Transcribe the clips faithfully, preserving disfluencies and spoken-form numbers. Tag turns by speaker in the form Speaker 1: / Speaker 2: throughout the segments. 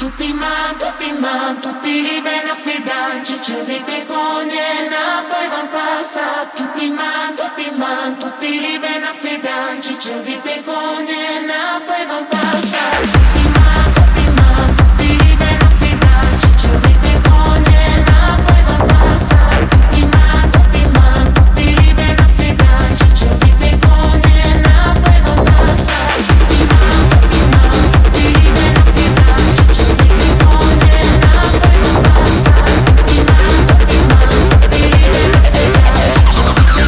Speaker 1: Tutti man, tutti man, tutti li ben affidanci, ci avete con niena, poi van passa. Tutti man, tutti man, tutti li ben affidanci, ci avete con niena, poi van passa. Tutti man, tutti man, tutti li ben affidanci, ci avete con niena, poi van passa. Tutti man, tutti man, tutti li ben affidanci, ci avete con niena, poi van passa. Tutti man, tutti man, tutti li ben affidanci, ci avete con niena, poi van passa. Tutti man, tutti man, tutti li ben affidanci, ci avete con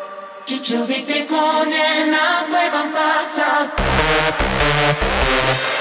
Speaker 1: Ci avete con niena, poi van passa.